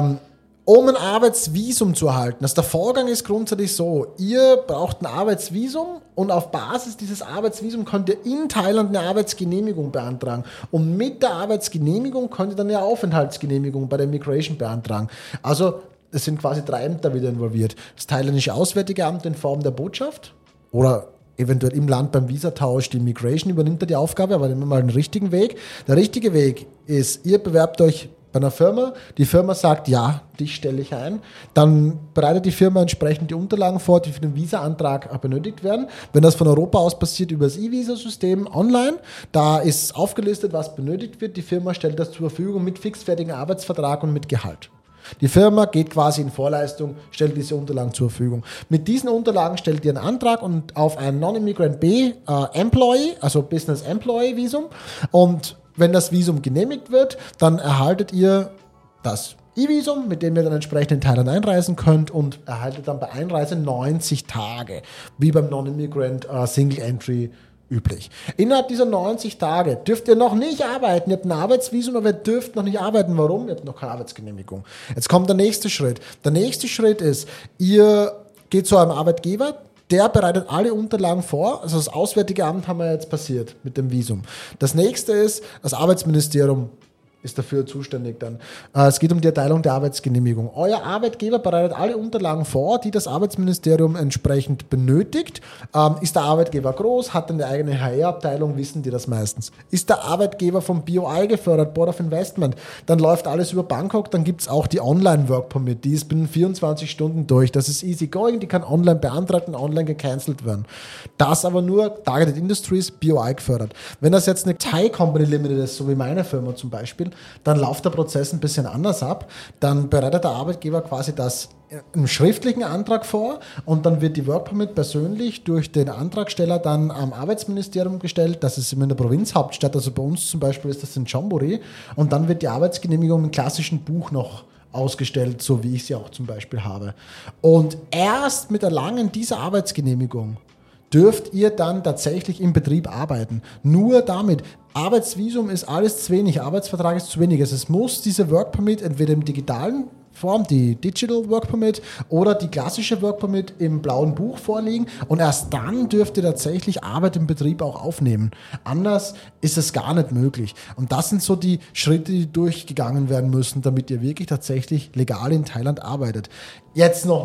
um ein Arbeitsvisum zu erhalten. Also der Vorgang ist grundsätzlich so, ihr braucht ein Arbeitsvisum und auf Basis dieses Arbeitsvisums könnt ihr in Thailand eine Arbeitsgenehmigung beantragen. Und mit der Arbeitsgenehmigung könnt ihr dann eine Aufenthaltsgenehmigung bei der Immigration beantragen. Also es sind quasi 3 Ämter wieder involviert. Das thailändische Auswärtige Amt in Form der Botschaft oder eventuell im Land beim Visatausch, die Immigration übernimmt da die Aufgabe, aber nehmen wir mal den richtigen Weg. Der richtige Weg ist, ihr bewerbt euch bei einer Firma, die Firma sagt, ja, dich stelle ich ein, dann bereitet die Firma entsprechend die Unterlagen vor, die für den Visa-Antrag benötigt werden. Wenn das von Europa aus passiert, über das E-Visa-System online, da ist aufgelistet, was benötigt wird. Die Firma stellt das zur Verfügung mit fixfertigem Arbeitsvertrag und mit Gehalt. Die Firma geht quasi in Vorleistung, stellt diese Unterlagen zur Verfügung. Mit diesen Unterlagen stellt ihr einen Antrag und auf ein Non-Immigrant B Employee, also Business Employee Visum, und wenn das Visum genehmigt wird, dann erhaltet ihr das E-Visum, mit dem ihr dann entsprechend in Thailand einreisen könnt und erhaltet dann bei Einreise 90 Tage, wie beim Non-Immigrant Single Entry üblich. Innerhalb dieser 90 Tage dürft ihr noch nicht arbeiten. Ihr habt ein Arbeitsvisum, aber ihr dürft noch nicht arbeiten. Warum? Ihr habt noch keine Arbeitsgenehmigung. Jetzt kommt der nächste Schritt. Der nächste Schritt ist, ihr geht zu einem Arbeitgeber, der bereitet alle Unterlagen vor. Also das Auswärtige Amt haben wir jetzt passiert mit dem Visum. Das nächste ist, das Arbeitsministerium ist dafür zuständig dann. Es geht um die Erteilung der Arbeitsgenehmigung. Euer Arbeitgeber bereitet alle Unterlagen vor, die das Arbeitsministerium entsprechend benötigt. Ist der Arbeitgeber groß, hat eine eigene HR-Abteilung, wissen die das meistens. Ist der Arbeitgeber vom BOI gefördert, Board of Investment, dann läuft alles über Bangkok, dann gibt es auch die Online-Work-Permit, die ist binnen 24 Stunden durch. Das ist easy going, die kann online beantragt und online gecancelt werden. Das aber nur Targeted Industries, BOI gefördert. Wenn das jetzt eine Thai Company Limited ist, so wie meine Firma zum Beispiel, dann läuft der Prozess ein bisschen anders ab. Dann bereitet der Arbeitgeber quasi das im schriftlichen Antrag vor und dann wird die Work Permit persönlich durch den Antragsteller dann am Arbeitsministerium gestellt. Das ist immer in der Provinzhauptstadt, also bei uns zum Beispiel ist das in Chonburi, und dann wird die Arbeitsgenehmigung im klassischen Buch noch ausgestellt, so wie ich sie auch zum Beispiel habe. Und erst mit Erlangen dieser Arbeitsgenehmigung dürft ihr dann tatsächlich im Betrieb arbeiten. Nur damit. Arbeitsvisum ist alles zu wenig, Arbeitsvertrag ist zu wenig. Also es muss diese Work Permit entweder im digitalen Form, die Digital Work Permit, oder die klassische Work Permit im blauen Buch vorliegen und erst dann dürft ihr tatsächlich Arbeit im Betrieb auch aufnehmen. Anders ist es gar nicht möglich. Und das sind so die Schritte, die durchgegangen werden müssen, damit ihr wirklich tatsächlich legal in Thailand arbeitet. Ist noch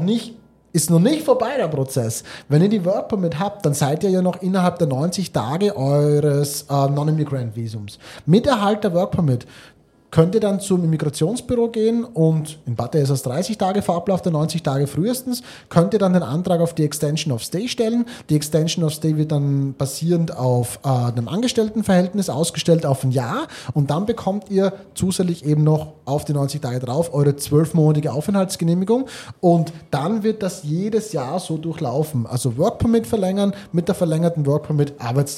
nicht vorbei, der Prozess. Wenn ihr die Work Permit habt, dann seid ihr ja noch innerhalb der 90 Tage eures Non-Immigrant-Visums. Mit Erhalt der Work Permit könnt ihr dann zum Immigrationsbüro gehen und in Bata ist es 30 Tage vor Ablauf der 90 Tage frühestens, könnt ihr dann den Antrag auf die Extension of Stay stellen. Die Extension of Stay wird dann basierend auf einem Angestelltenverhältnis ausgestellt auf ein Jahr und dann bekommt ihr zusätzlich eben noch auf die 90 Tage drauf eure 12-monatige Aufenthaltsgenehmigung und dann wird das jedes Jahr so durchlaufen. Also Work Permit verlängern, mit der verlängerten Work Permit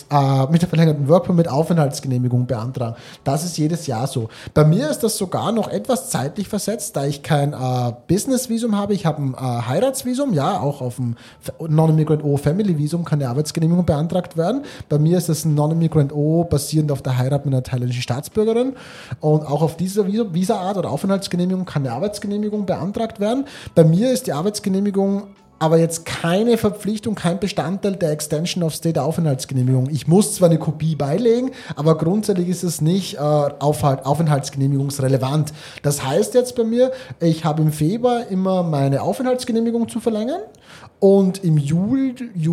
Aufenthaltsgenehmigung beantragen. Das ist jedes Jahr so. Bei mir ist das sogar noch etwas zeitlich versetzt, da ich kein Business-Visum habe. Ich habe ein Heiratsvisum, ja, auch auf dem Non-Immigrant O Family Visum kann eine Arbeitsgenehmigung beantragt werden. Bei mir ist das ein Non-Immigrant O basierend auf der Heirat mit einer thailändischen Staatsbürgerin und auch auf dieser Visa-Art oder Aufenthaltsgenehmigung kann eine Arbeitsgenehmigung beantragt werden. Bei mir ist die Arbeitsgenehmigung aber jetzt keine Verpflichtung, kein Bestandteil der Extension of Stay der Aufenthaltsgenehmigung. Ich muss zwar eine Kopie beilegen, aber grundsätzlich ist es nicht aufenthaltsgenehmigungsrelevant. Das heißt jetzt bei mir, ich habe im Februar immer meine Aufenthaltsgenehmigung zu verlängern und im Juli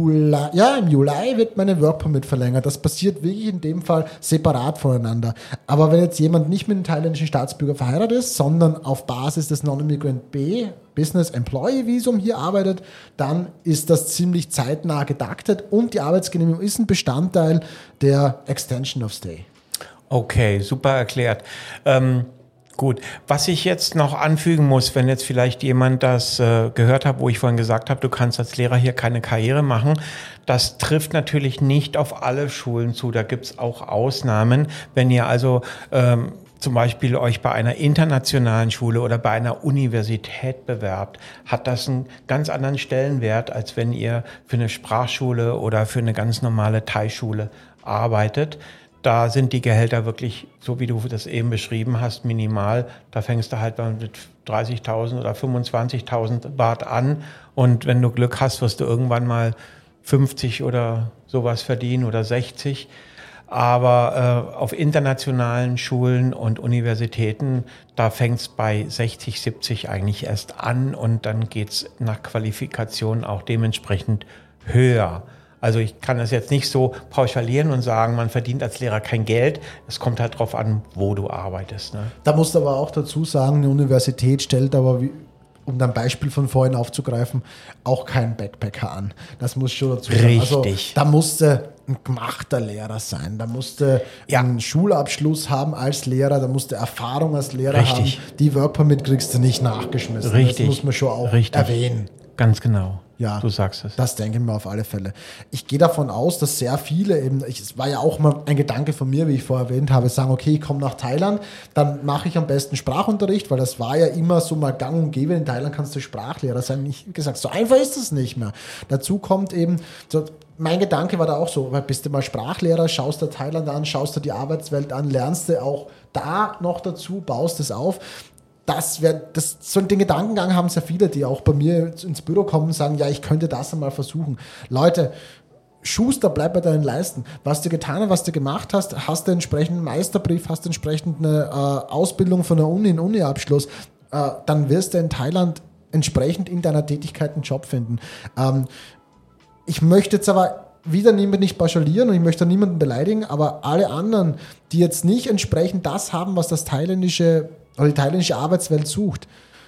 wird meine Work Permit verlängert. Das passiert wirklich in dem Fall separat voneinander. Aber wenn jetzt jemand nicht mit einem thailändischen Staatsbürger verheiratet ist, sondern auf Basis des Non-Immigrant B Business Employee Visum hier arbeitet, dann ist das ziemlich zeitnah getaktet und die Arbeitsgenehmigung ist ein Bestandteil der Extension of Stay. Okay, super erklärt. Gut, was ich jetzt noch anfügen muss, wenn jetzt vielleicht jemand das gehört hat, wo ich vorhin gesagt habe, du kannst als Lehrer hier keine Karriere machen, das trifft natürlich nicht auf alle Schulen zu. Da gibt's auch Ausnahmen. Wenn ihr also zum Beispiel euch bei einer internationalen Schule oder bei einer Universität bewerbt, hat das einen ganz anderen Stellenwert, als wenn ihr für eine Sprachschule oder für eine ganz normale Thai-Schule arbeitet. Da sind die Gehälter wirklich, so wie du das eben beschrieben hast, minimal. Da fängst du halt mit 30.000 oder 25.000 Baht an. Und wenn du Glück hast, wirst du irgendwann mal 50 oder sowas verdienen oder 60. Aber auf internationalen Schulen und Universitäten, da fängt es bei 60, 70 eigentlich erst an. Und dann geht's nach Qualifikation auch dementsprechend höher. Also ich kann das jetzt nicht so pauschalieren und sagen, man verdient als Lehrer kein Geld. Es kommt halt drauf an, wo du arbeitest. Ne? Da musst du aber auch dazu sagen, eine Universität stellt aber, um dein Beispiel von vorhin aufzugreifen, auch keinen Backpacker an. Das muss schon dazu sagen. Richtig. Also, da musste ein gemachter Lehrer sein. Da musste einen Schulabschluss haben als Lehrer. Da musste Erfahrung als Lehrer haben. Die Work Permit kriegst du nicht nachgeschmissen. Richtig. Das muss man schon auch erwähnen. Ganz genau. Ja, du sagst es. Das denke ich mir auf alle Fälle. Ich gehe davon aus, dass sehr viele eben, es war ja auch mal ein Gedanke von mir, wie ich vorher erwähnt habe, sagen, okay, ich komme nach Thailand, dann mache ich am besten Sprachunterricht, weil das war ja immer so mal gang und gäbe. In Thailand kannst du Sprachlehrer sein. Ich habe gesagt, so einfach ist es nicht mehr. Dazu kommt eben, so, mein Gedanke war da auch so, weil bist du mal Sprachlehrer, schaust dir Thailand an, schaust dir die Arbeitswelt an, lernst du auch da noch dazu, baust es auf. So den Gedankengang haben sehr viele, die auch bei mir ins Büro kommen und sagen, ja, ich könnte das einmal versuchen. Leute, Schuster, bleib bei deinen Leisten. Was du getan hast, was du gemacht hast, hast du entsprechend einen Meisterbrief, hast du entsprechend eine Ausbildung von der Uni, einen Uni-Abschluss, dann wirst du in Thailand entsprechend in deiner Tätigkeit einen Job finden. Ich möchte jetzt aber wieder nicht pauschalieren und ich möchte niemanden beleidigen, aber alle anderen, die jetzt nicht entsprechend das haben, was die thailändische Arbeitswelt sucht,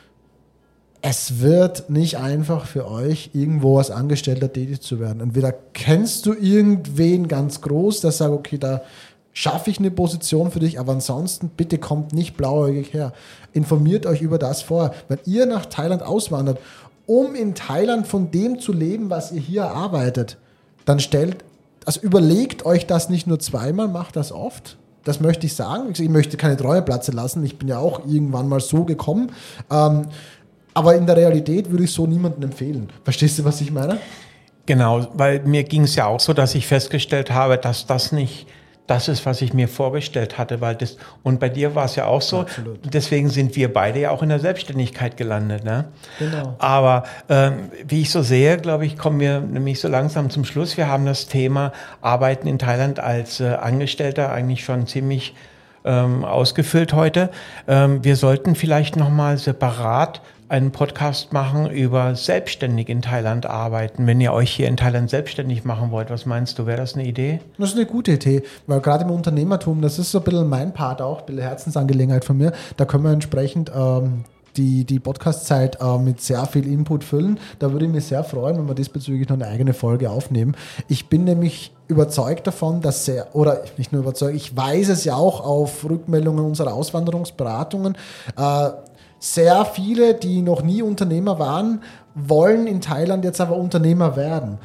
es wird nicht einfach für euch, irgendwo als Angestellter tätig zu werden. Entweder kennst du irgendwen ganz groß, der sagt, okay, da schaffe ich eine Position für dich, aber ansonsten bitte kommt nicht blauäugig her. Informiert euch über das vorher. Wenn ihr nach Thailand auswandert, um in Thailand von dem zu leben, was ihr hier arbeitet, dann überlegt euch das nicht nur zweimal, macht das oft. Das möchte ich sagen. Ich möchte keine Treue platzen lassen. Ich bin ja auch irgendwann mal so gekommen. Aber in der Realität würde ich so niemandem empfehlen. Verstehst du, was ich meine? Genau, weil mir ging es ja auch so, dass ich festgestellt habe, dass das nicht das ist, was ich mir vorgestellt hatte. Und bei dir war es ja auch so. Absolut. Deswegen sind wir beide ja auch in der Selbstständigkeit gelandet. Ne? Genau. Aber wie ich so sehe, glaube ich, kommen wir nämlich so langsam zum Schluss. Wir haben das Thema Arbeiten in Thailand als Angestellter eigentlich schon ziemlich ausgefüllt heute. Wir sollten vielleicht nochmal separat einen Podcast machen über selbstständig in Thailand arbeiten. Wenn ihr euch hier in Thailand selbstständig machen wollt, was meinst du, wäre das eine Idee? Das ist eine gute Idee, weil gerade im Unternehmertum, das ist so ein bisschen mein Part auch, ein bisschen Herzensangelegenheit von mir, da können wir entsprechend die Podcast-Zeit mit sehr viel Input füllen. Da würde ich mich sehr freuen, wenn wir diesbezüglich noch eine eigene Folge aufnehmen. Ich bin nämlich überzeugt davon, nicht nur überzeugt, ich weiß es ja auch auf Rückmeldungen unserer Auswanderungsberatungen, sehr viele, die noch nie Unternehmer waren, wollen in Thailand jetzt aber Unternehmer werden.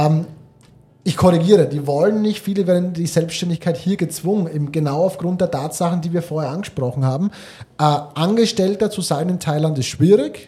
Ich korrigiere, die wollen nicht, viele werden in die Selbstständigkeit hier gezwungen, eben genau aufgrund der Tatsachen, die wir vorher angesprochen haben. Angestellter zu sein in Thailand ist schwierig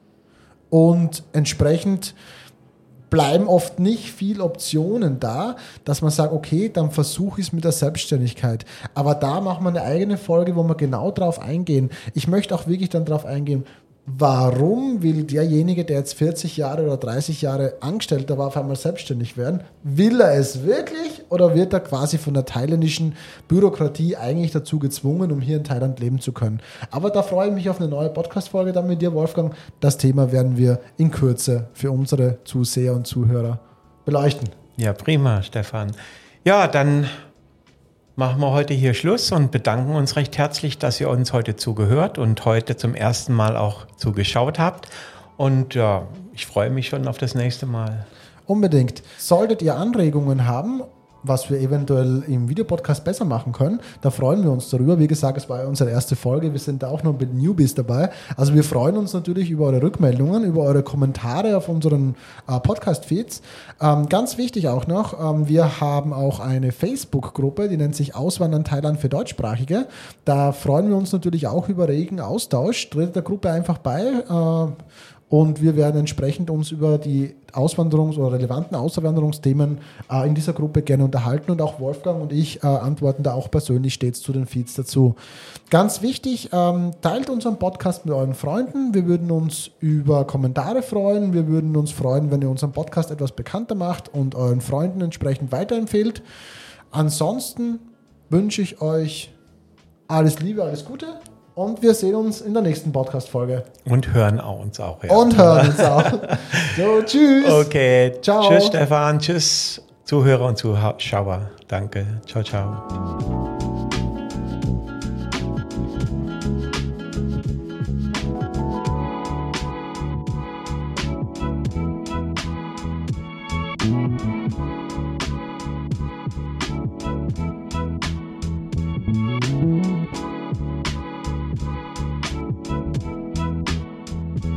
und entsprechend bleiben oft nicht viele Optionen da, dass man sagt, okay, dann versuche ich es mit der Selbstständigkeit. Aber da machen wir eine eigene Folge, wo wir genau drauf eingehen. Ich möchte auch wirklich dann drauf eingehen, warum will derjenige, der jetzt 40 Jahre oder 30 Jahre Angestellter war, auf einmal selbstständig werden? Will er es wirklich oder wird er quasi von der thailändischen Bürokratie eigentlich dazu gezwungen, um hier in Thailand leben zu können? Aber da freue ich mich auf eine neue Podcast-Folge dann mit dir, Wolfgang. Das Thema werden wir in Kürze für unsere Zuseher und Zuhörer beleuchten. Ja, prima, Stefan. Ja, dann machen wir heute hier Schluss und bedanken uns recht herzlich, dass ihr uns heute zugehört und heute zum ersten Mal auch zugeschaut habt. Und ja, ich freue mich schon auf das nächste Mal. Unbedingt. Solltet ihr Anregungen haben was wir eventuell im Videopodcast besser machen können. Da freuen wir uns darüber. Wie gesagt, es war ja unsere erste Folge. Wir sind da auch noch mit Newbies dabei. Also wir freuen uns natürlich über eure Rückmeldungen, über eure Kommentare auf unseren Podcast-Feeds. Ganz wichtig auch noch, wir haben auch eine Facebook-Gruppe, die nennt sich Auswandern Thailand für Deutschsprachige. Da freuen wir uns natürlich auch über regen Austausch. Tretet der Gruppe einfach bei. Und wir werden entsprechend uns über die oder relevanten Auswanderungsthemen in dieser Gruppe gerne unterhalten. Und auch Wolfgang und ich antworten da auch persönlich stets zu den Feeds dazu. Ganz wichtig, teilt unseren Podcast mit euren Freunden. Wir würden uns über Kommentare freuen. Wir würden uns freuen, wenn ihr unseren Podcast etwas bekannter macht und euren Freunden entsprechend weiterempfehlt. Ansonsten wünsche ich euch alles Liebe, alles Gute. Und wir sehen uns in der nächsten Podcast-Folge. Und hören uns auch. Ja. Und hören uns auch. So, tschüss. Okay. Ciao. Tschüss, Stefan. Tschüss, Zuhörer und Zuschauer. Danke. Ciao, ciao.